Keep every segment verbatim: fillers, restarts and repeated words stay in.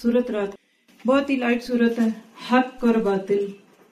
سورت رات بہت ہی لائٹ سورت ہے. حق اور باطل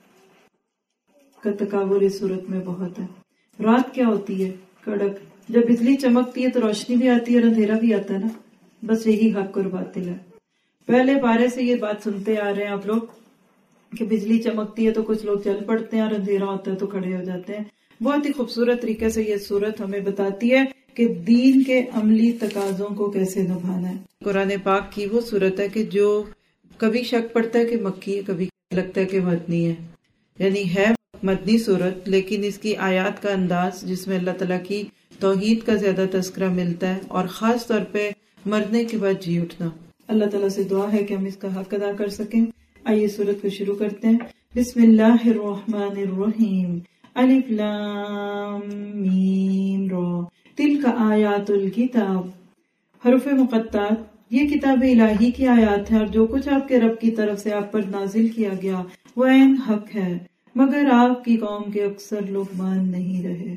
کا تقابل اس سورت میں بہت ہے. رات کیا ہوتی ہے؟ کڑک. جب بجلی چمکتی ہے تو روشنی بھی آتی ہے اور اندھیرا بھی آتا ہے نا. بس یہی حق اور باطل ہے. پہلے پارے سے یہ بات سنتے آ رہے ہیں آپ لوگ کہ بجلی چمکتی ہے تو کچھ لوگ چل پڑتے ہیں اور اندھیرا ہوتا ہے تو کھڑے ہو جاتے ہیں. بہت ہی خوبصورت طریقے سے یہ سورت ہمیں بتاتی ہے کہ دین کے عملی تقاضوں کو کیسے نبھانا ہے. قرآن پاک کی وہ سورت ہے کہ جو کبھی شک پڑتا ہے کہ مکی ہے، کبھی لگتا ہے کہ مدنی ہے. یعنی ہے مدنی سورت لیکن اس کی آیات کا انداز جس میں اللہ تعالیٰ کی توحید کا زیادہ تذکرہ ملتا ہے اور خاص طور پہ مرنے کے بعد جی اٹھنا. اللہ تعالیٰ سے دعا ہے کہ ہم اس کا حق ادا کر سکیں. آئیے سورت کو شروع کرتے ہیں. بسم اللہ الرحمن الرحیم. الف لام میم را تلک آیات الکتاب. حروف مقطعات. یہ کتاب الہی کی آیات ہے اور جو کچھ آپ کے رب کی طرف سے آپ پر نازل کیا گیا وہ عین حق ہے، مگر آپ کی قوم کے اکثر لوگ مان نہیں رہے.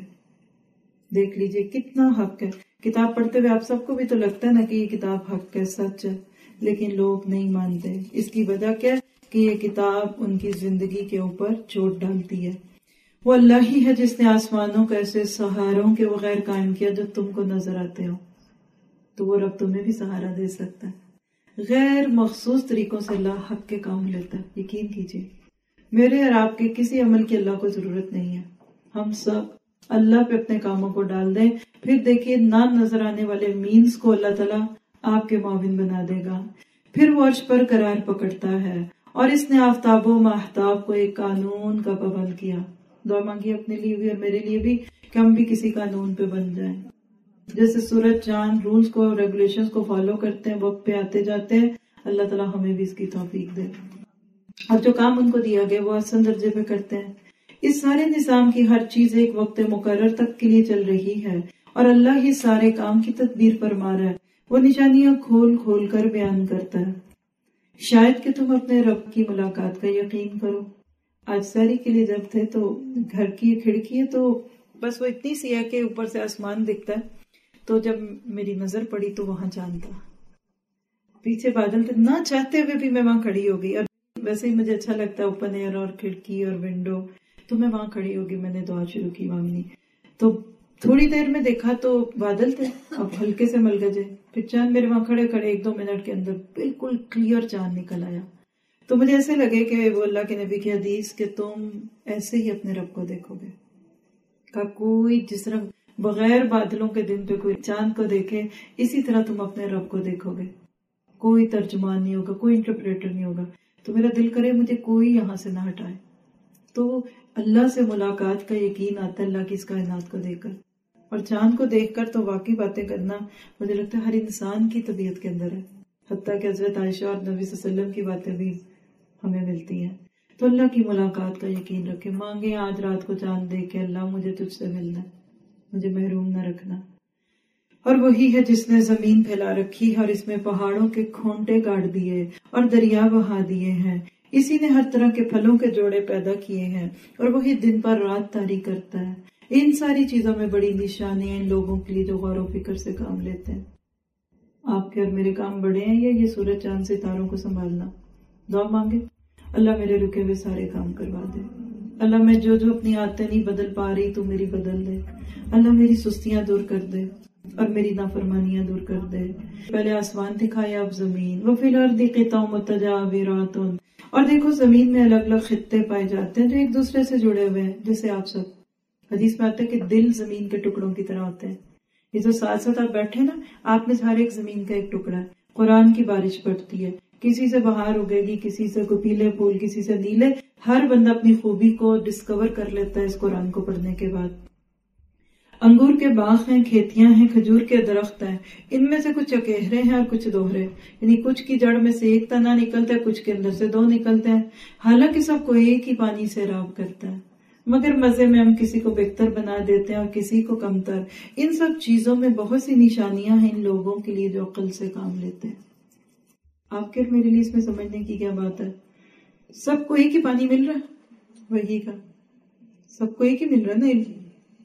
دیکھ لیجئے کتنا حق ہے. کتاب پڑھتے ہوئے آپ سب کو بھی تو لگتا ہے نا کہ یہ کتاب حق ہے، سچ ہے، لیکن لوگ نہیں مانتے. اس کی وجہ کیا ہے کہ یہ کتاب ان کی زندگی کے اوپر چوٹ ڈالتی ہے. وہ اللہ ہی ہے جس نے آسمانوں کو ایسے سہاروں کے بغیر قائم کیا جو تم کو نظر آتے ہو، تو وہ رب تمہیں بھی سہارا دے سکتا ہے. غیر مخصوص طریقوں سے اللہ حق کے کام لیتا ہے. یقین کیجیے میرے اور آپ کے کسی عمل کی اللہ کو ضرورت نہیں ہے. ہم سب اللہ پہ اپنے کاموں کو ڈال دیں، پھر دیکھیے نہ نظر آنے والے مینز کو اللہ تعالیٰ آپ کے معاون بنا دے گا. پھر وہ عرش پر قرار پکڑتا ہے اور اس نے آفتاب و ماہتاب کو ایک قانون کا پابند کیا. دعا مانگی اپنے لیے بھی اور میرے لیے بھی کہ ہم بھی کسی قانون پہ بن جائیں. جیسے سورج چاند رولز کو اور ریگولیشنز کو فالو کرتے ہیں، وقت پہ آتے جاتے ہیں، اللہ تعالیٰ ہمیں بھی اس کی توفیق دے اور جو کام ان کو دیا گیا وہ آسان درجے پہ کرتے ہیں. اس سارے نظام کی ہر چیز ایک وقت مقرر تک کے لیے چل رہی ہے اور اللہ ہی سارے کام کی تدبیر فرما رہا ہے. وہ نشانیاں کھول کھول کر بیان کرتا ہے. شاید کہ تم اپنے رب کی ملاقات کا یقین کرو. آج ساری کے لیے جب تھے تو گھر کی کھڑکی ہے تو بس وہ اتنی سی ہے کہ اوپر سے آسمان دکھتا ہے، تو جب میری نظر پڑی تو وہاں چاند تھا، پیچھے بادل تھے. نہ چاہتے ہوئے بھی میں وہاں کھڑی ہو گئی. اب ویسے ہی مجھے اچھا لگتا ہے اوپن ایئر اور کھڑکی اور ونڈو، تو میں وہاں کھڑی ہوگی. میں نے دعا شروع کی مانگنی، تو تھوڑی دیر میں دیکھا تو بادل تھے، اب ہلکے سے مل گئے. پھر چاند میرے وہاں کھڑے کھڑے ایک دو منٹ کے اندر بالکل کلیئر چاند نکل آیا. تو مجھے ایسے لگے کہ وہ اللہ کے نبی کی حدیث کہ تم ایسے ہی اپنے رب کو دیکھو گے. کا کوئی جس طرح بغیر بادلوں کے دن پہ کوئی چاند کو دیکھے، اسی طرح تم اپنے رب کو دیکھو گے. کوئی ترجمان نہیں ہوگا، کوئی انٹرپریٹر نہیں ہوگا. تو میرا دل کرے مجھے کوئی یہاں سے نہ ہٹائے. تو اللہ سے ملاقات کا یقین آتا ہے اللہ کی اس کائنات کو دیکھ کر. اور چاند کو دیکھ کر تو واقعی باتیں کرنا مجھے لگتا ہے ہر انسان کی طبیعت کے اندر ہے. حتیٰ کہ حضرت عائشہ اور نبی صلی اللہ علیہ وسلم کی باتیں بھی ہمیں ملتی ہیں. تو اللہ کی ملاقات کا یقین رکھے. مانگے آج رات کو چاند دیکھ کے اللہ مجھے تجھ سے ملنا ہے، مجھے محروم نہ رکھنا. اور وہی ہے جس نے زمین پھیلا رکھی ہے اور اس میں پہاڑوں کے کھونٹے کاٹ دیے اور دریا بہا دیے ہیں. اسی نے ہر طرح کے پھلوں کے جوڑے پیدا کیے ہیں اور وہی دن پر رات طاری کرتا ہے. ان ساری چیزوں میں بڑی نشانی ہیں ان لوگوں کے لیے جو غور و فکر سے کام لیتے ہیں. آپ کے اور میرے کام بڑے ہیں یا یہ سورج چاند ستاروں کو سنبھالنا؟ دعا مانگے اللہ میرے رکے ہوئے سارے کام کروا دے. اللہ میں جو جو اپنی عادتیں نہیں بدل پا رہی تو میری بدل دے. اللہ میری سستیاں دور کر دے اور میری نافرمانیاں دور کر دے. پہلے آسمان دکھایا اب زمین. وفی الارض قطع متجاورات. اور دیکھو زمین میں الگ الگ خطے پائے جاتے ہیں جو ایک دوسرے سے جڑے ہوئے ہیں، جیسے آپ سب. حدیث میں آتا ہے کہ دل زمین کے ٹکڑوں کی طرح ہوتے ہیں. یہ جو ساتھ ساتھ آپ بیٹھے نا، آپ میں ہر ایک زمین کا ایک ٹکڑا ہے. قرآن کی بارش پڑتی ہے، کسی سے بہار اگے گی، کسی سے کوئی پیلے پھول، کسی سے نیلے. ہر بندہ اپنی خوبی کو ڈسکور کر لیتا ہے اس قرآن کو پڑھنے کے بعد. انگور کے باغ ہیں، کھیتیاں ہیں، کھجور کے درخت ہیں. ان میں سے کچھ چکہرے ہیں اور کچھ دوہرے، یعنی کچھ کی جڑ میں سے ایک تنا نکلتا ہے، کچھ کے اندر سے دو نکلتے ہیں. حالانکہ سب کو ایک ہی پانی سے راب کرتا ہے، مگر مزے میں ہم کسی کو بہتر بنا دیتے ہیں اور کسی کو کمتر. ان سب چیزوں میں بہت سی نشانیاں ہیں ان لوگوں کے لیے جو عقل سے کام لیتے ہیں. آپ کے میرے لیے اس میں سمجھنے کی کیا بات ہے؟ سب کو ایک ہی پانی مل رہا ہے، وہی کا سب کو ایک ہی مل رہا ہے نا،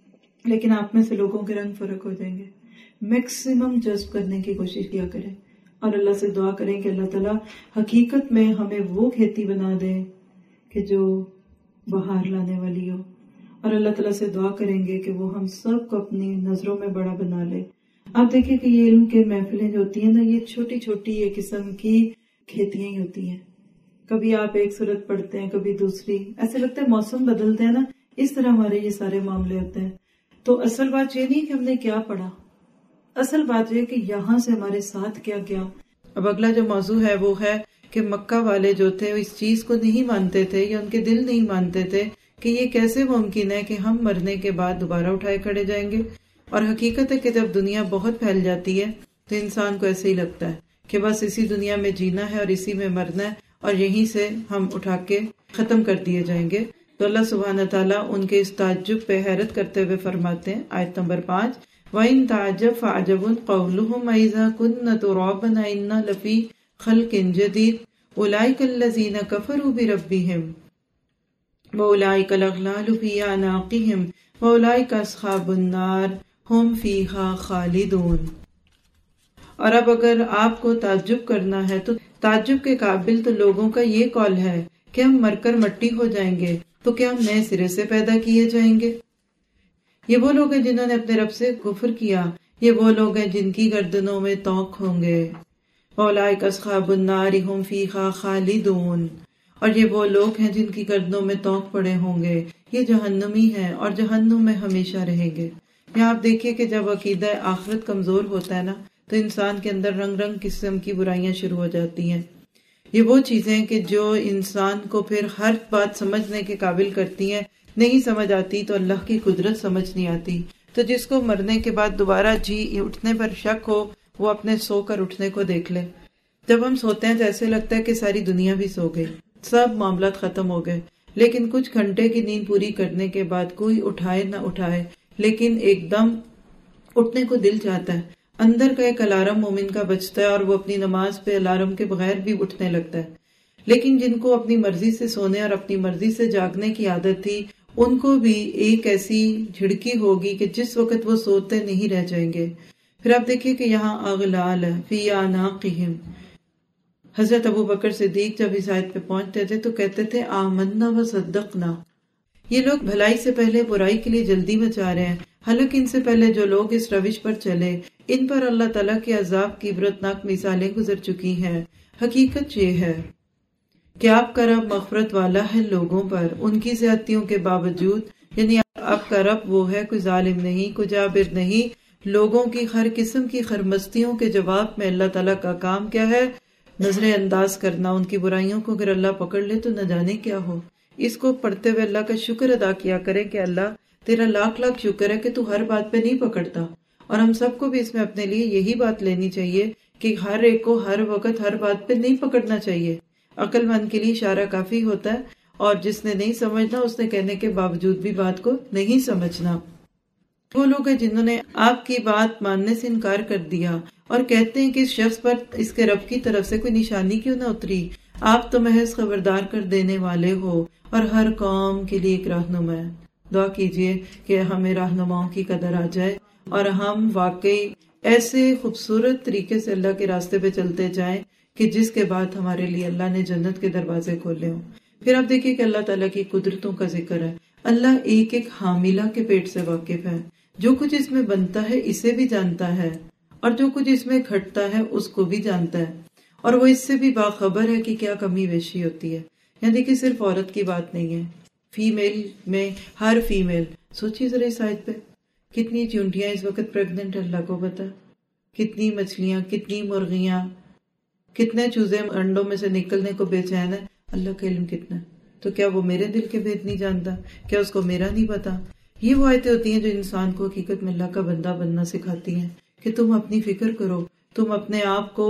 لیکن آپ میں سے لوگوں کے رنگ فرق ہو جائیں گے. میکسیمم جذب کرنے کی کوشش کیا کریں. اور اللہ سے دعا کریں کہ اللہ تعالیٰ حقیقت میں ہمیں وہ کھیتی بنا دے کہ جو بہار لانے والی ہو، اور اللہ تعالیٰ سے دعا کریں گے کہ وہ ہم سب کو اپنی نظروں میں بڑا بنا لے۔ آپ دیکھیں کہ یہ علم کے محفلیں جو ہوتی ہیں نا، یہ چھوٹی چھوٹی ایک قسم کی کھیتیاں ہی ہوتی ہیں۔ کبھی آپ ایک صورت پڑھتے ہیں، کبھی دوسری، ایسے لگتا ہے موسم بدلتے ہیں نا، اس طرح ہمارے یہ سارے معاملے ہوتے ہیں۔ تو اصل بات یہ نہیں کہ ہم نے کیا پڑھا، اصل بات یہ کہ یہاں سے ہمارے ساتھ کیا کیا۔ اب اگلا جو موضوع ہے وہ ہے کہ مکہ والے جو تھے اس چیز کو نہیں مانتے تھے، یا ان کے دل نہیں مانتے تھے کہ یہ کیسے ممکن ہے کہ ہم مرنے کے بعد دوبارہ اٹھائے کھڑے جائیں گے۔ اور حقیقت ہے کہ جب دنیا بہت پھیل جاتی ہے تو انسان کو ایسے ہی لگتا ہے کہ بس اسی دنیا میں جینا ہے اور اسی میں مرنا ہے، اور یہیں سے ہم اٹھا کے ختم کر دیے جائیں گے۔ تو اللہ سبحانہ تعالیٰ ان کے اس تعجب پہ حیرت کرتے ہوئے فرماتے ہیں، آیت نمبر پانچ، وَإِن تَعْجَبْ فَعَجَبٌ قَوْلُهُمْ أَإِذَا كُنَّا تُرَابًا أَإِنَّا لَفِي خَلْقٍ جَدِيدٍ أُولَئِكَ الَّذِينَ كَفَرُوا بِرَبِّهِمْ وَأُولَئِكَ الْأَغْلَالُ فِي أَعْنَاقِهِمْ وَأُولَئِكَ أَصْحَابُ النَّارِ هُمْ فِيهَا خَالِدُونَ۔ اور اب اگر آپ کو تعجب کرنا ہے تو تعجب کے قابل تو لوگوں کا یہ قول ہے کہ ہم مر کر مٹی ہو جائیں گے تو کیا ہم نئے سرے سے پیدا کیے جائیں گے؟ یہ وہ لوگ ہیں جنہوں نے اپنے رب سے کفر کیا، یہ وہ لوگ ہیں جن کی گردنوں میں طوق ہوں گے۔ اولئک اصحاب النار ہم فیہا خالدون، اور یہ وہ لوگ ہیں جن کی گردنوں میں طوق پڑے ہوں گے، یہ جہنمی ہیں اور جہنم میں ہمیشہ رہیں گے۔ یہاں آپ دیکھیے کہ جب عقیدہ آخرت کمزور ہوتا ہے نا تو انسان کے اندر رنگ رنگ قسم کی برائیاں شروع ہو جاتی ہیں۔ یہ وہ چیزیں کہ جو انسان کو پھر ہر بات سمجھنے کے قابل کرتی ہیں، نہیں سمجھ آتی تو اللہ کی قدرت سمجھ نہیں آتی۔ تو جس کو مرنے کے بعد دوبارہ جی اٹھنے پر شک ہو، وہ اپنے سو کر اٹھنے کو دیکھ لے۔ جب ہم سوتے ہیں تو ایسے لگتا ہے کہ ساری دنیا بھی سو گئی، سب معاملات ختم ہو گئے، لیکن کچھ گھنٹے کی نیند پوری کرنے کے بعد کوئی اٹھائے نہ اٹھائے، لیکن ایک دم اٹھنے کو دل چاہتا ہے۔ اندر کا ایک الارم مومن کا بجتا ہے اور وہ اپنی نماز پہ الارم کے بغیر بھی اٹھنے لگتا ہے۔ لیکن جن کو اپنی مرضی سے سونے اور اپنی مرضی سے جاگنے کی عادت تھی، ان کو بھی ایک ایسی جھڑکی ہوگی کہ جس وقت وہ سوتے نہیں رہ جائیں گے۔ پھر آپ دیکھیے کہ یہاں اغلال ہے فی اعناقہم۔ حضرت ابو بکر صدیق جب اس آیت پہ پہنچتے تھے تو کہتے تھے آمنا و صدقنا۔ یہ لوگ بھلائی سے پہلے برائی کے لیے جلدی مچا رہے ہیں، حالانکہ ان سے پہلے جو لوگ اس روش پر چلے ان پر اللہ تعالیٰ کے عذاب کی عبرتناک مثالیں گزر چکی ہیں۔ حقیقت یہ ہے کہ آپ کا رب مغفرت والا ہے لوگوں پر ان کی زیادتیوں کے باوجود، یعنی آپ کا رب وہ ہے، کوئی ظالم نہیں، کوئی جابر نہیں۔ لوگوں کی ہر قسم کی خرمستیوں کے جواب میں اللہ تعالیٰ کا کام کیا ہے؟ نظر انداز کرنا۔ ان کی برائیوں کو اگر اللہ پکڑ لے تو نہ جانے کیا ہو۔ اس کو پڑھتے ہوئے اللہ کا شکر ادا کیا کرے کہ اللہ تیرا لاکھ لاکھ شکر ہے کہ تو ہر بات پہ نہیں پکڑتا۔ اور ہم سب کو بھی اس میں اپنے لیے یہی بات لینی چاہیے کہ ہر ایک کو ہر وقت ہر بات پہ نہیں پکڑنا چاہیے۔ عقل مند کے لیے اشارہ کافی ہوتا ہے، اور جس نے نہیں سمجھنا اس نے کہنے کے باوجود بھی بات کو نہیں سمجھنا۔ وہ لوگ ہیں جنہوں نے آپ کی بات ماننے سے انکار کر دیا اور کہتے ہیں کہ اس شخص پر اس کے رب کی طرف سے کوئی نشانی کیوں نہ اتری، آپ تو محض خبردار کر دینے والے ہو اور ہر قوم کے لیے ایک رہنما ہے۔ دعا کیجئے کہ ہمیں رہنماؤں کی قدر آ جائے اور ہم واقعی ایسے خوبصورت طریقے سے اللہ کے راستے پہ چلتے جائیں کہ جس کے بعد ہمارے لیے اللہ نے جنت کے دروازے کھولے ہوں۔ پھر آپ دیکھیے کہ اللہ تعالیٰ کی قدرتوں کا ذکر ہے۔ اللہ ایک ایک حاملہ کے پیٹ سے واقف ہے، جو کچھ اس میں بنتا ہے اسے بھی جانتا ہے، اور جو کچھ اس میں گھٹتا ہے اس کو بھی جانتا ہے، اور وہ اس سے بھی باخبر ہے کہ کیا کمی بیشی ہوتی ہے۔ یعنی دیکھیے صرف عورت کی بات نہیں ہے، فیمیل میں ہر فیمیل، سوچیے ذرا اس آیت پہ، کتنی چونٹیاں اس وقت پریگننٹ اللہ کو پتا، کتنی مچھلیاں، کتنی مرغیاں، کتنے چوزے انڈوں میں سے نکلنے کو بے چین ہے، اللہ کا علم کتنا ہے۔ تو کیا وہ میرے دل کے بھید نہیں جانتا؟ کیا اس کو میرا نہیں پتا؟ یہ وہ آیتیں ہوتی ہیں جو انسان کو حقیقت میں اللہ کا بندہ بننا سکھاتی ہیں کہ تم اپنی فکر کرو، تم اپنے آپ کو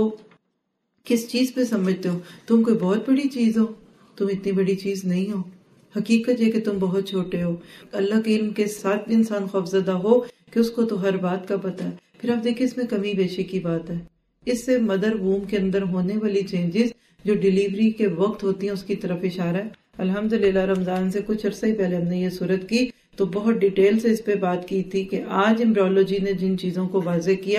کس چیز پہ سمجھتے ہو، تم کوئی بہت بڑی چیز ہو، تم اتنی بڑی چیز نہیں ہو۔ حقیقت یہ کہ تم بہت چھوٹے ہو۔ اللہ کے علم کے ساتھ بھی انسان خوفزدہ ہو کہ اس کو تو ہر بات کا پتہ ہے۔ پھر آپ دیکھیں اس میں کمی بیشی کی بات ہے، اس سے مدر ووم کے اندر ہونے والی چینجز جو ڈیلیوری کے وقت ہوتی ہیں اس کی طرف اشارہ ہے۔ الحمدللہ رمضان سے کچھ عرصہ ہی پہلے ہم نے یہ صورت کی تو بہت ڈیٹیل سے اس پہ بات کی تھی کہ آج امبریولوجی نے جن چیزوں کو واضح کیا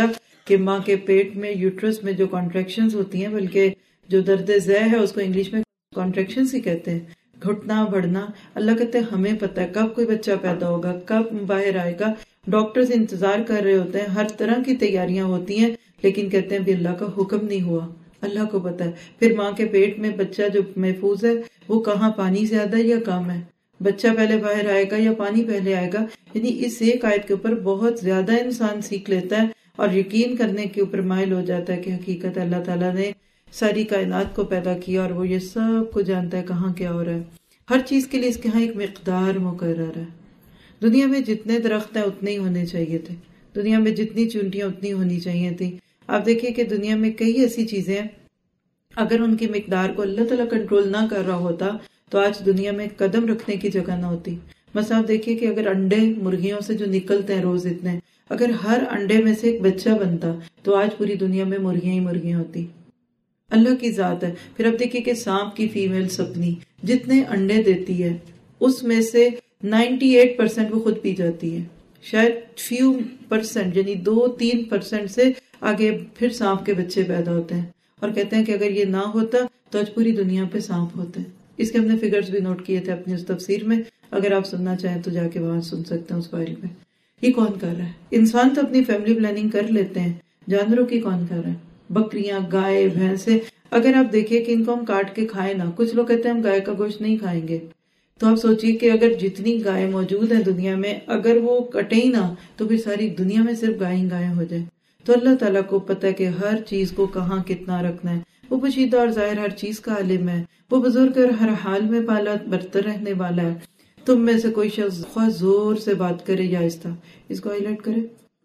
کہ ماں کے پیٹ میں یوٹرس میں جو کانٹریکشنز ہوتی ہیں، بلکہ جو درد ذہ ہے اس کو انگلش میں کانٹریکشنز ہی کہتے ہیں، گھٹنا بڑھنا، اللہ کہتے ہیں ہمیں پتہ ہے کب کوئی بچہ پیدا ہوگا، کب باہر آئے گا، ڈاکٹرز انتظار کر رہے ہوتے ہیں، ہر طرح کی تیاریاں ہوتی ہیں، لیکن کہتے ہیں بھی اللہ کا حکم نہیں ہوا، اللہ کو پتہ ہے۔ پھر ماں کے پیٹ میں بچہ جو محفوظ ہے وہ کہاں پانی زیادہ ہے یا کم ہے، بچہ پہلے باہر آئے گا یا پانی پہلے آئے گا، یعنی اس ایک آیت کے اوپر بہت زیادہ انسان سیکھ لیتا ہے اور یقین کرنے کے اوپر مائل ہو جاتا ہے کہ حقیقت اللہ تعالیٰ نے ساری کائنات کو پیدا کیا اور وہ یہ سب کو جانتا ہے کہاں کیا ہو رہا ہے، ہر چیز کے لیے اس کے ہاں ایک مقدار مقرر ہے۔ دنیا میں جتنے درخت ہیں اتنے ہی ہونے چاہیے تھے، دنیا میں جتنی چونٹیاں اتنی ہونی چاہیے تھی۔ آپ دیکھیے کہ دنیا میں کئی ایسی چیزیں ہیں اگر ان کی مقدار کو اللہ تعالیٰ کنٹرول نہ کر رہا ہوتا تو آج دنیا میں قدم رکھنے کی جگہ نہ ہوتی۔ بس آپ دیکھیے کہ اگر انڈے مرغیوں سے جو نکلتے ہیں روز اتنے، اگر ہر انڈے میں سے ایک بچہ بنتا تو آج پوری دنیا میں مرغیاں ہی مرغیاں ہوتی۔ اللہ کی ذات ہے۔ پھر اب دیکھیے کہ سانپ کی فیمیل سپنی جتنے انڈے دیتی ہے اس میں سے نائنٹی ایٹ پرسینٹ وہ خود پی جاتی ہے، شاید فیو پرسینٹ یعنی دو تین پرسینٹ سے آگے پھر سانپ کے بچے پیدا ہوتے ہیں، اور کہتے ہیں کہ اگر یہ نہ ہوتا تو آج پوری دنیا پہ سانپ ہوتے ہیں۔ اس کے ہم نے فگرز بھی نوٹ کیے تھے اپنی اس تفسیر میں، اگر آپ سننا چاہیں تو جا کے وہاں سن سکتے ہیں اس فائل میں۔ یہ کون کر رہا ہے؟ انسان تو اپنی فیملی پلاننگ کر لیتے ہیں، جانوروں کی کون کر رہا ہے؟ بکریاں، گائے، بھینسیں، اگر آپ دیکھیں کہ ان کو ہم کاٹ کے کھائیں نا، کچھ لوگ کہتے ہیں ہم گائے کا گوشت نہیں کھائیں گے، تو آپ سوچیے کہ اگر جتنی گائے موجود ہیں دنیا میں اگر وہ کٹے ہی نہ تو پھر ساری دنیا میں صرف گائیں گائیں ہو جائیں۔ تو اللہ تعالیٰ کو پتہ ہے کہ ہر چیز کو کہاں کتنا رکھنا ہے، وہ پوشیدہ اور ظاہر ہر چیز کا عالم ہے، وہ بزرگ اور ہر حال میں پالا برتر رہنے والا ہے۔ تم میں سے کوئی شخص خواہ زور سے بات کرے یا آہستہ، اس کو ہائی لائٹ کرے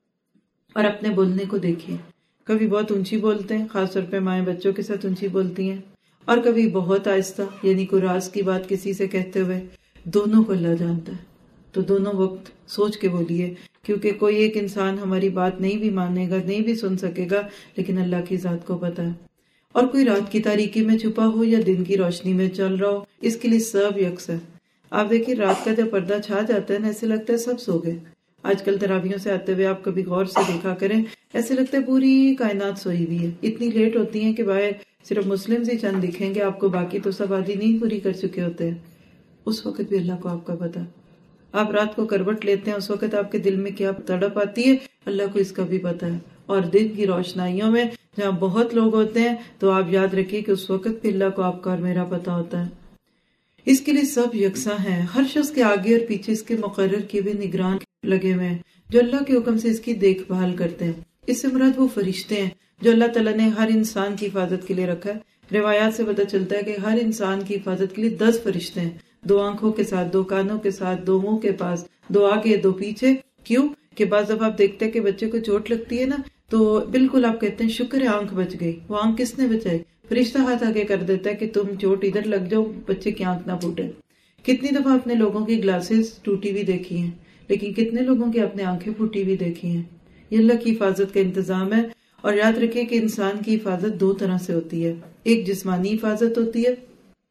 اور اپنے بولنے کو دیکھیے، کبھی بہت اونچی بولتے ہیں، خاص طور پہ مائیں بچوں کے ساتھ اونچی بولتی ہیں، اور کبھی بہت آہستہ، یعنی کوئی راز کی بات کسی سے کہتے ہوئے۔ دونوں کو اللہ جانتا ہے، تو دونوں وقت سوچ کے بولیے، کیونکہ کوئی ایک انسان ہماری بات نہیں بھی مانے گا، نہیں بھی سن سکے گا، لیکن اللہ کی ذات کو پتہ ہے۔ اور کوئی رات کی تاریکی میں چھپا ہو یا دن کی روشنی میں چل رہا ہو، اس کے لیے سب یکساں ہے۔ آپ دیکھیے رات کا جب پردہ چھا جاتا ہے نا، ایسے لگتا ہے سب سو گئے۔ آج کل تراویحوں سے آتے ہوئے آپ کبھی غور سے دیکھا کریں، ایسے لگتا ہے پوری کائنات سوئی ہوئی ہے، اتنی لیٹ ہوتی ہیں کہ باہر صرف مسلم ہی چند دکھیں گے آپ کو، باقی تو سب آدھی نیند پوری کر چکے ہوتے ہیں۔ اس وقت بھی اللہ کو آپ کا پتہ، آپ رات کو کروٹ لیتے ہیں اس وقت آپ کے دل میں کیا تڑپ آتی ہے، اللہ کو اس کا بھی پتہ ہے۔ اور دن کی روشنائیوں میں جہاں بہت لوگ ہوتے ہیں تو آپ یاد رکھیے کہ اس وقت بھی اللہ کو آپ کا اور میرا پتہ ہوتا ہے۔ اس کے لیے سب یکساں ہیں، ہر شخص کے آگے اور پیچھے اس کے مقرر کیے ہوئے نگران لگے ہوئے ہیں جو اللہ کے حکم سے اس کی دیکھ بھال کرتے ہیں۔ اس سے مراد وہ فرشتے ہیں جو اللہ تعالیٰ نے ہر انسان کی حفاظت کے لیے رکھا ہے۔ روایات سے پتہ چلتا ہے کہ ہر انسان کی حفاظت کے لیے دس فرشتے ہیں، دو آنکھوں کے ساتھ، دو کانوں کے ساتھ، دو منہ کے پاس، دو آگے دو پیچھے۔ کیوں کہ بعض دفعہ آپ دیکھتے ہیں کہ بچے کو چوٹ لگتی ہے نا تو بالکل آپ کہتے ہیں شکر ہے آنکھ بچ گئی، وہ آنکھ کس نے بچائی؟ فرشتہ ہاتھ آگے کر دیتا ہے کہ تم چوٹ ادھر لگ جاؤ، بچے کی آنکھ نہ پھوٹے۔ کتنی دفعہ اپنے لوگوں کی گلاسز ٹوٹی ہوئی دیکھی ہیں، لیکن کتنے لوگوں کی اپنے آنکھیں پھوٹی ہوئی دیکھی ہیں۔ یہ اللہ کی حفاظت کا انتظام ہے۔ اور یاد رکھیں کہ انسان کی حفاظت دو طرح سے ہوتی ہے، ایک جسمانی حفاظت ہوتی ہے،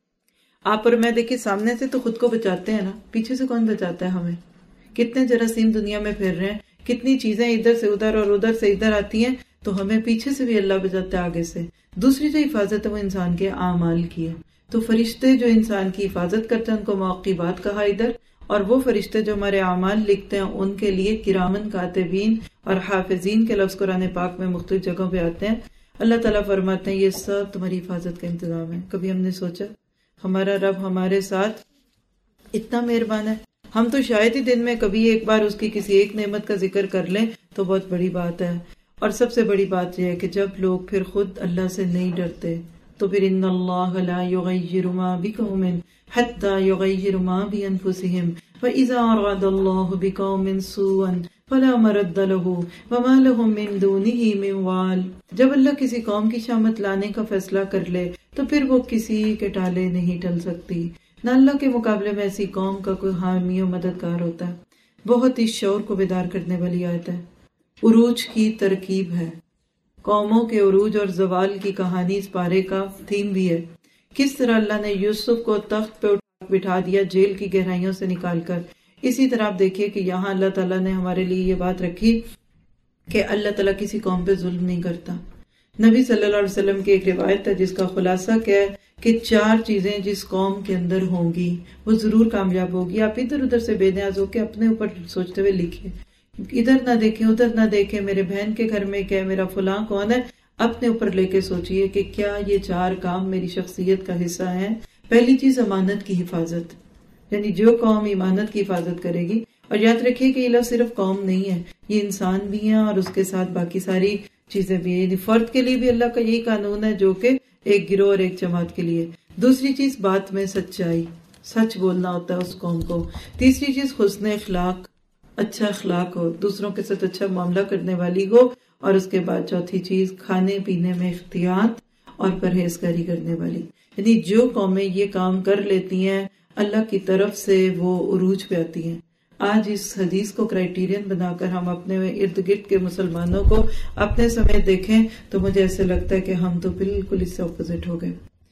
آپ اور میں دیکھیں سامنے سے تو خود کو بچاتے ہیں نا، پیچھے سے کون بچاتا ہے ہمیں؟ کتنے جراثیم دنیا میں پھر رہے ہیں، کتنی چیزیں ادھر سے ادھر اور ادھر سے ادھر آتی ہیں، تو ہمیں پیچھے سے بھی اللہ بچاتا ہے، آگے سے۔ دوسری جو حفاظت ہے وہ انسان کے اعمال کی ہے، تو فرشتے جو انسان کی حفاظت کرتے ہیں ان کو معقبات کہا ادھر، اور وہ فرشتے جو ہمارے اعمال لکھتے ہیں ان کے لیے کرامن کاتبین اور حافظین کے لفظ قرآن پاک میں مختلف جگہوں پہ آتے ہیں۔ اللہ تعالیٰ فرماتے ہیں یہ سب تمہاری حفاظت کا انتظام ہے۔ کبھی ہم نے سوچا ہمارا رب ہمارے ساتھ اتنا مہربان ہے؟ ہم تو شاید ہی دن میں کبھی ایک بار اس کی کسی ایک نعمت کا ذکر کر لیں تو بہت بڑی بات ہے۔ اور سب سے بڑی بات یہ ہے کہ جب لوگ پھر خود اللہ سے نہیں ڈرتے تو پھر ان اللہ لا یغیر ما بقوم حتی یغیر ما بانفسہم فاذا اراد اللہ بقوم سوءا فلا مرد له وما لهم من دونه من وال۔ جب اللہ کسی قوم کی شامت لانے کا فیصلہ کر لے تو پھر وہ کسی کے ٹالے نہیں ٹل سکتی، نہ اللہ کے مقابلے میں ایسی قوم کا کوئی حامی و مددگار ہوتا ہے۔ بہت ہی شعور کو بیدار کرنے والی آیت ہے۔ عروج کی ترکیب ہے، قوموں کے عروج اور زوال کی کہانی اس پارے کا تھیم بھی ہے۔ کس طرح اللہ نے یوسف کو تخت پہ بٹھا دیا جیل کی گہرائیوں سے نکال کر، اسی طرح آپ دیکھیے کہ یہاں اللہ تعالیٰ نے ہمارے لیے یہ بات رکھی کہ اللہ تعالیٰ کسی قوم پہ ظلم نہیں کرتا. نبی صلی اللہ علیہ وسلم کی ایک روایت ہے جس کا خلاصہ کیا ہے کہ چار چیزیں جس قوم کے اندر ہوں گی وہ ضرور کامیاب ہوگی. آپ ادھر ادھر سے بے نیاز ہو کے اپنے اوپر سوچتے ہوئے لکھیں، ادھر نہ دیکھیں ادھر نہ دیکھیں میرے بہن کے گھر میں کیا ہے، میرا فلاں کون ہے. اپنے اوپر لے کے سوچئے کہ کیا یہ چار کام میری شخصیت کا حصہ ہیں. پہلی چیز امانت کی حفاظت، یعنی جو قوم امانت کی حفاظت کرے گی. اور یاد رکھیے کہ یہ لفظ صرف قوم نہیں ہے، یہ انسان بھی ہیں اور اس کے ساتھ باقی ساری چیزیں بھی ہیں. یعنی فرد کے لیے بھی اللہ کا یہی قانون ہے جو کہ ایک گروہ اور ایک جماعت کے لیے. دوسری چیز بات میں سچائی، سچ بولنا ہوتا ہے اس قوم کو. تیسری چیز حسن اخلاق، اچھا اخلاق ہو، دوسروں کے ساتھ اچھا معاملہ کرنے والی ہو. اور اس کے بعد چوتھی چیز کھانے پینے میں احتیاط اور پرہیزگاری کرنے والی. یعنی جو قومیں یہ کام کر لیتی ہیں اللہ کی طرف سے وہ عروج پہ آتی ہیں. آج اس حدیث کو کرائیٹیرین بنا کر ہم اپنے ارد گرد کے مسلمانوں کو اپنے سمیت دیکھیں تو مجھے ایسے لگتا ہے کہ ہم تو بالکل اس سے اپوزٹ ہو گئے.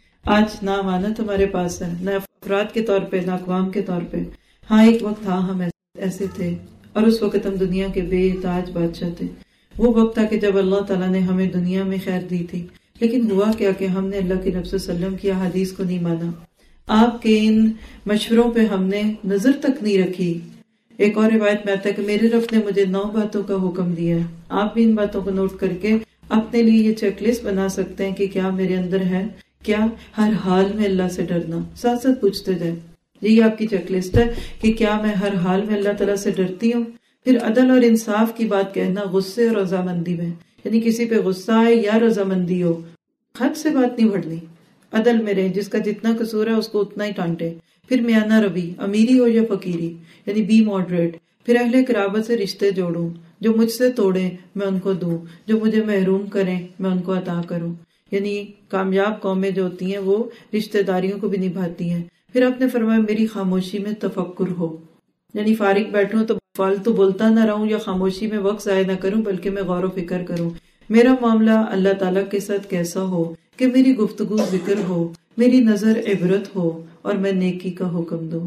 آج نہ امانت ہمارے پاس ہے، نہ افراد کے طور پہ نہ اقوام کے طور پہ. ہاں ایک وقت تھا ہم ایسے تھے اور اس وقت ہم دنیا کے بے تاج بادشاہ تھے. وہ وقت تھا کہ جب اللہ تعالیٰ نے ہمیں دنیا میں خیر دی تھی، لیکن ہوا کیا کہ ہم نے اللہ کے نبی صلی اللہ علیہ وسلم کی حدیث کو نہیں مانا. آپ کے ان مشوروں پہ ہم نے نظر تک نہیں رکھی. ایک اور روایت میں آتا ہے کہ میرے رب نے مجھے نو باتوں کا حکم دیا ہے. آپ بھی ان باتوں کو نوٹ کر کے اپنے لیے یہ چیک لسٹ بنا سکتے ہیں کہ کیا میرے اندر ہے. کیا ہر حال میں اللہ سے ڈرنا، ساتھ ساتھ پوچھتے جائیں. یہی آپ کی چیک لسٹ ہے کہ کیا میں ہر حال میں اللہ تعالیٰ سے ڈرتی ہوں. پھر عدل اور انصاف کی بات کہنا غصے اور رضامندی میں، یعنی کسی پہ غصہ آئے یا رضامندی ہو، حد سے بات نہیں بڑھنی. عدل میں رہے، جس کا جتنا قصور ہے اس کو اتنا ہی ٹانٹے. پھر میانہ روی، امیری ہو یا فقیری، یعنی بی ماڈریٹ. پھر اہل قرابت سے رشتے جوڑوں، جو مجھ سے توڑیں میں ان کو دوں، جو مجھے محروم کریں میں ان کو عطا کروں. یعنی کامیاب قومیں جو ہوتی ہیں وہ رشتہ داریوں کو بھی نبھاتی ہیں. پھر آپ نے فرمایا میری خاموشی میں تفکر ہو، یعنی فارغ بیٹھوں تو فالتو بولتا نہ رہوں یا خاموشی میں وقت ضائع نہ کروں بلکہ میں غور و فکر کروں. میرا معاملہ اللہ تعالیٰ کے ساتھ کیسا ہو کہ میری گفتگو ذکر ہو، میری نظر عبرت ہو اور میں نیکی کا حکم دوں.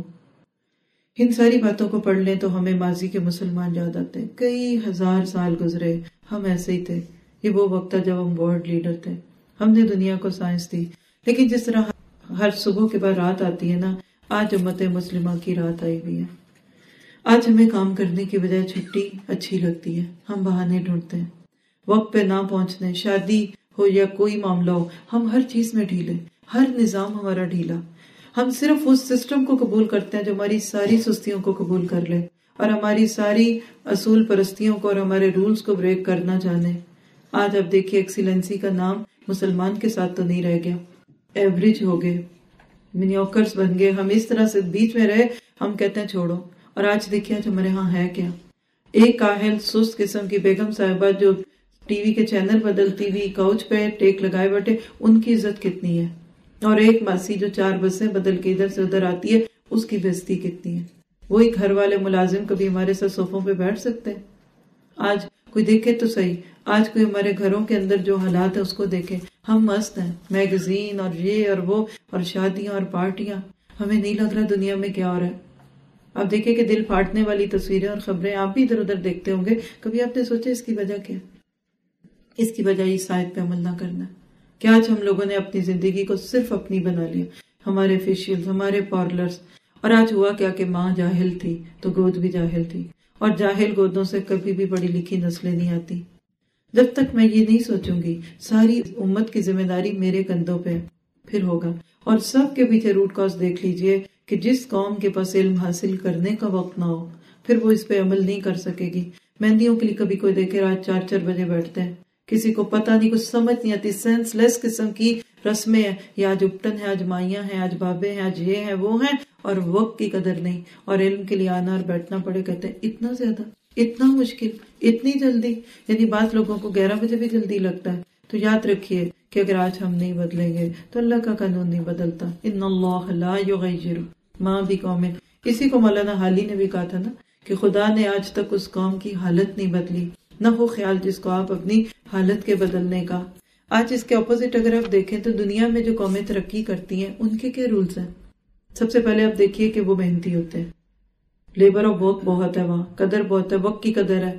ان ساری باتوں کو پڑھ لیں تو ہمیں ماضی کے مسلمان یاد آتے ہیں. کئی ہزار سال گزرے ہم ایسے ہی تھے. یہ وہ وقت تھا جب ہم ورلڈ لیڈر تھے. ہم نے دنیا کو سائنس دی، لیکن جس طرح ہر صبح کے بعد رات آتی ہے نا، آج امت مسلمہ کی رات آئی ہوئی ہے. آج ہمیں کام کرنے کی بجائے چھٹی اچھی لگتی ہے. ہم بہانے ڈھونڈتے ہیں، وقت پہ نہ پہنچنے، شادی ہو یا کوئی معاملہ ہو، ہم ہر چیز میں ڈھیلے، ہر نظام ہمارا ڈھیلا. ہم صرف اس سسٹم کو قبول کرتے ہیں جو ہماری ساری سستیوں کو قبول کر لے اور ہماری ساری اصول پرستیوں کو اور ہمارے رولز کو بریک کرنا جانے. آج اب دیکھیے ایکسیلنسی کا نام مسلمان کے ساتھ تو نہیں رہ گیا. ایوریج ہو گئے، مینیوکرز بن گئے. ہم اس طرح سے بیچ میں رہے، ہم کہتے ہیں چھوڑو. اور آج دیکھیے آج ہمارے ہاں ہے کیا؟ ایک کاہل سست قسم کی بیگم صاحبہ جو ٹی وی کے چینل بدلتی ہوئی کاؤچ پہ ٹیک لگائے بیٹھے، ان کی عزت کتنی ہے. اور ایک ماسی جو چار بسیں بدل کے ادھر سے ادھر آتی ہے، اس کی بے عزتی کتنی ہے. وہی گھر والے ملازم کبھی ہمارے ساتھ صوفوں پہ بیٹھ سکتے ہیں؟ آج کوئی دیکھے تو صحیح، آج کوئی ہمارے گھروں کے اندر جو حالات ہیں اس کو دیکھے. ہم مست ہیں، میگزین اور یہ اور وہ اور شادیاں اور پارٹیاں. ہمیں نہیں لگ رہا دنیا میں کیا ہو رہا ہے. آپ دیکھیں کہ دل پھاٹنے والی تصویریں اور خبریں آپ بھی ادھر ادھر دیکھتے ہوں گے. کبھی آپ نے سوچا اس کی وجہ کیا؟ اس کی وجہ اس آیت پہ عمل نہ کرنا. کہ آج ہم لوگوں نے اپنی زندگی کو صرف اپنی بنا لیا، ہمارے فیشیلز، ہمارے پارلرز. اور آج ہوا کیا کہ ماں جاہل تھی تو گود بھی جاہل تھی، اور جاہل گودوں سے کبھی بھی پڑھی لکھی نسلیں نہیں آتی. جب تک میں یہ نہیں سوچوں گی ساری امت کی ذمہ داری میرے کندھوں پہ پھر ہوگا. اور سب کے پیچھے روٹ کاز دیکھ لیجئے کہ جس قوم کے پاس علم حاصل کرنے کا وقت نہ ہو پھر وہ اس پہ عمل نہیں کر سکے گی. مہندیوں کے لیے کبھی کوئی دیکھے رات چار چار بجے بیٹھتے ہیں، کسی کو پتہ نہیں، کچھ سمجھ نہیں آتی، سینس لیس قسم کی رسمیں ہیں. یہ آج اپٹن ہے، آج مائیاں ہیں، آج بابے ہیں، آج یہ ہیں وہ ہیں، اور وقت کی قدر نہیں. اور علم کے لیے آنا اور بیٹھنا پڑے، کہتے ہیں اتنا زیادہ، اتنا مشکل، اتنی جلدی. یعنی بعض لوگوں کو گیارہ بجے بھی جلدی لگتا ہے. تو یاد رکھیے کہ اگر آج ہم نہیں بدلیں گے تو اللہ کا قانون نہیں بدلتا. ان اللہ لا یغیر ما بقوم. اسی کو مولانا حالی نے بھی کہا تھا نا کہ خدا نے آج تک اس قوم کی حالت نہیں بدلی، نہ ہو خیال جس کو آپ اپنی حالت کے بدلنے کا. آج اس کے اپوزٹ اگر آپ دیکھیں تو دنیا میں جو قومیں ترقی کرتی ہیں ان کے کیا رولز ہیں؟ سب سے پہلے آپ دیکھیے کہ وہ محنتی ہوتے ہیں، لیبر آف ورک بہت ہے، وہاں قدر بہت ہے، وقت کی قدر ہے.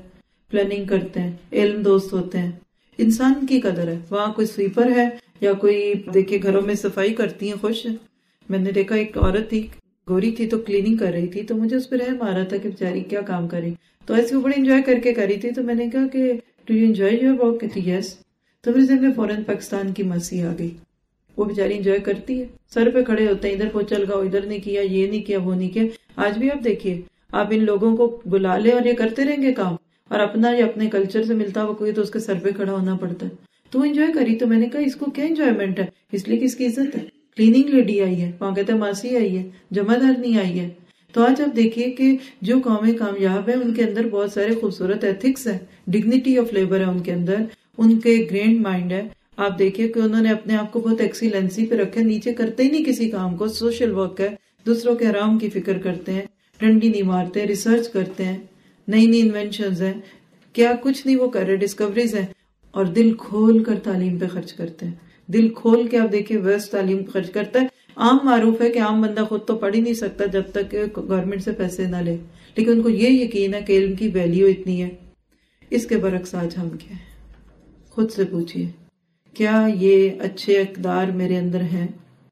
پلاننگ کرتے ہیں، علم دوست ہوتے ہیں، انسان کی قدر ہے. وہاں کوئی سویپر ہے یا کوئی دیکھے گھروں میں صفائی کرتی ہیں، خوش ہیں. میں نے دیکھا ایک عورت تھی، گوری تھی، تو کلیننگ کر رہی تھی، تو مجھے اس پہ رحم آ رہا تھا کہ بیچاری کیا کام کر رہی. تو ایسے وہ بڑے انجوائے کر کے کر رہی تھی. تو میں نے کہا کہ do you enjoy your work? کہتی یس. تو میرے ذہن میں فوراً پاکستان کی ماسی آ گئی. وہ بیچاری انجوائے کرتی ہے، سر پہ کھڑے ہوتے ہیں، ادھر پوچھا لگاؤ، ادھر نہیں کیا، یہ نہیں کیا، وہ نہیں کیا. آج بھی آپ دیکھیے، آپ ان لوگوں کو بلا لیں اور یہ کرتے رہیں گے کام، اور اپنا یا اپنے کلچر سے ملتا ہوا کوئی تو اس کے سر پہ کھڑا ہونا پڑتا ہے. تو وہ انجوائے کری. تو میں نے کہا اس کو کیا انجوائمنٹ ہے؟ اس لیے کہ اس کی عزت ہے. کلیننگ لیڈی آئی ہے، وہاں کہتے ہیں ماسی آئی ہے، جمع دارنی آئی ہے. تو آج آپ دیکھیے کہ جو قومیں کامیاب ہیں ان کے اندر بہت سارے خوبصورت ایتھکس ہیں، ڈگنیٹی آف لیبر ہے ان کے اندر، ان کے گرینڈ مائنڈ ہے. آپ دیکھیے کہ انہوں نے اپنے آپ کو بہت ایکسیلنسی پہ رکھا ہے، نیچے کرتے ہی نہیں کسی کام کو، سوشل ورک ہے، دوسروں کے آرام کی فکر کرتے ہیں، ڈنڈی نہیں مارتے ہیں، ریسرچ کرتے ہیں، نئی نئی انوینشنز ہیں، کیا کچھ نہیں وہ کر رہے، ڈسکوریز ہیں، اور دل کھول کر تعلیم پہ خرچ کرتے ہیں. دل کھول کے آپ دیکھیں ویسٹ تعلیم پہ خرچ کرتا ہے. عام معروف ہے کہ عام بندہ خود تو پڑھ ہی نہیں سکتا جب تک کہ گورنمنٹ سے پیسے نہ لے، لیکن ان کو یہ یقین ہے کہ علم کی ویلیو اتنی ہے. اس کے برعکس آج ہم کیا ہیں؟ خود سے پوچھئے، کیا یہ اچھے اقدار میرے اندر ہیں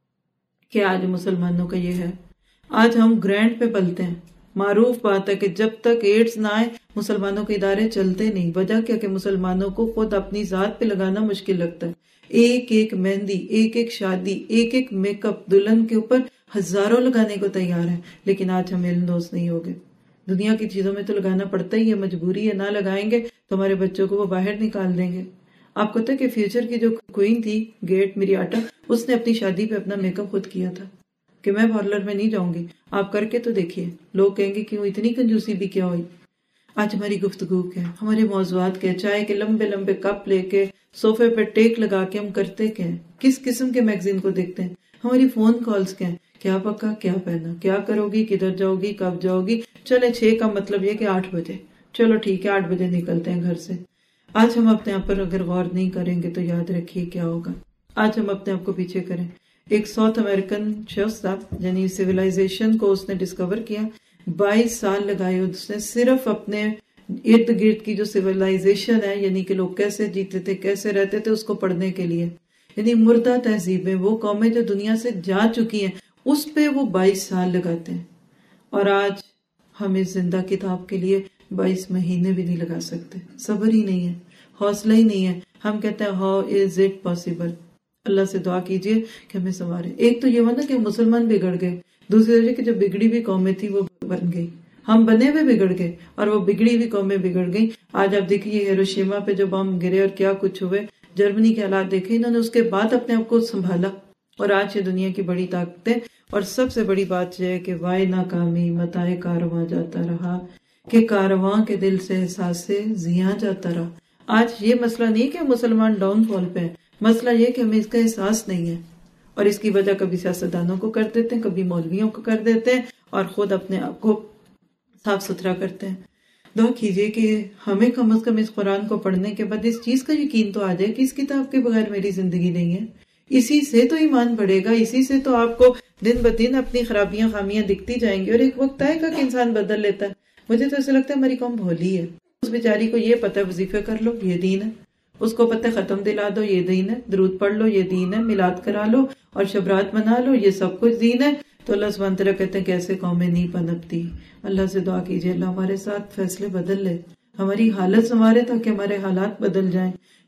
کہ آج مسلمانوں کا یہ ہے؟ آج ہم گرینڈ پہ پلتے ہیں. معروف بات ہے کہ جب تک ایڈز نہ آئے مسلمانوں کے ادارے چلتے نہیں. وجہ کیا کہ مسلمانوں کو خود اپنی ذات پہ لگانا مشکل لگتا ہے. ایک ایک مہندی، ایک ایک شادی، ایک ایک میک اپ دلہن کے اوپر ہزاروں لگانے کو تیار ہیں. لیکن آج ہم علم دوست نہیں ہو گئے. دنیا کی چیزوں میں تو لگانا پڑتا ہی ہے، مجبوری ہے، نہ لگائیں گے تو ہمارے بچوں کو وہ باہر نکال دیں گے. آپ کو پتہ ہے کہ فیوچر کی جو کوئین تھی گیٹ میری آٹا، اس نے اپنی شادی پہ اپنا میک اپ خود کیا تھا کہ میں پارلر میں نہیں جاؤں گی. آپ کر کے تو دیکھیے، لوگ کہیں گے کیوں اتنی کنجوسی بھی کیا ہوئی. آج ہماری گفتگو کیا ہے، ہمارے موضوعات کیا، چائے کے لمبے لمبے کپ لے کے صوفے پہ ٹیک لگا کے ہم کرتے کیا ہیں، کس قسم کے میگزین کو دیکھتے ہیں، ہماری فون کالز کیا ہیں، کیا پکا کیا پہنا، کیا کرو گی، کدھر جاؤ گی، کب جاؤ گی. چلے چھ کا مطلب یہ کہ آٹھ بجے، چلو ٹھیک ہے آٹھ بجے نکلتے ہیں گھر سے. آج ہم اپنے آپ پر اگر غور نہیں کریں گے تو یاد رکھیے کیا ہوگا. آج ہم اپنے آپ کو پیچھے کریں. ایک ساؤتھ امریکن شخص تھا، یعنی سویلائزیشن کو اس نے ڈسکور کیا، بائیس سال لگائے اس نے صرف اپنے ارد گرد کی جو سویلائزیشن ہے، یعنی کہ لوگ کیسے جیتے تھے، کیسے رہتے تھے، اس کو پڑھنے کے لیے. یعنی مردہ تہذیبیں، وہ قومیں جو دنیا سے جا چکی ہیں، اس پہ وہ بائیس سال لگاتے ہیں. اور آج ہم اس زندہ کتاب کے لیے بائیس مہینے بھی نہیں لگا سکتے. صبر ہی نہیں ہے، حوصلہ ہی نہیں ہے. ہم کہتے ہیں how is it possible. Allah سے دعا کیجئے کہ ہمیں سنوارے. ایک تو یہ ہوا نا کہ مسلمان بگڑ گئے، دوسری وجہ کہ جو بگڑی ہوئی قومیں تھی وہ بن گئی. ہم بنے ہوئے بگڑ گئے اور وہ بگڑی ہوئی قومیں بگڑ گئی. آج آپ دیکھیے ہیروشیما پہ جو بم گرے اور کیا کچھ ہوئے، جرمنی کے حالات دیکھے، انہوں نے اس کے بعد اپنے آپ کو سنبھالا اور آج یہ دنیا کی بڑی طاقتیں. اور سب سے بڑی بات یہ ہے کہ وائے ناکامی متائے کارواں جاتا رہا، کہ کارواں کے دل سے احساس سے زیاں جاتا رہا. آج یہ مسئلہ نہیں کہ مسلمان ڈاؤن فال پہ ہیں، مسئلہ یہ کہ ہمیں اس کا احساس نہیں ہے، اور اس کی وجہ کبھی سیاستدانوں کو کر دیتے ہیں، کبھی مولویوں کو کر دیتے ہیں، اور خود اپنے آپ کو صاف ستھرا کرتے ہیں. دعا کیجئے کہ ہمیں کم از کم اس قرآن کو پڑھنے کے بعد اس چیز کا یقین تو آ جائے کہ اس کتاب کے بغیر میری زندگی نہیں ہے. اسی سے تو ایمان بڑھے گا، اسی سے تو آپ کو دن بدن اپنی خرابیاں خامیاں دکھتی جائیں گی، اور ایک وقت آئے گا کہ انسان بدل لیتا ہے. مجھے تو ایسا لگتا ہے ہماری قوم بھولی ہے. اس بیچاری کو یہ پتہ ہے وظیفے کر لو یہ دین ہے، اس کو پتہ ہے ختم دلا دو یہ دین ہے، درود پڑھ لو یہ دین ہے، میلاد کرا لو اور شبرات منا لو یہ سب کچھ دین ہے. تو اللہ سبحانہ تعالیٰ کہتے ہیں کہ ایسے قومیں نہیں پنپتی. اللہ سے دعا کیجیے اللہ ہمارے ساتھ فیصلے بدل لے، ہماری حالت سنوارے تاکہ ہمارے حالات بدل جائیں.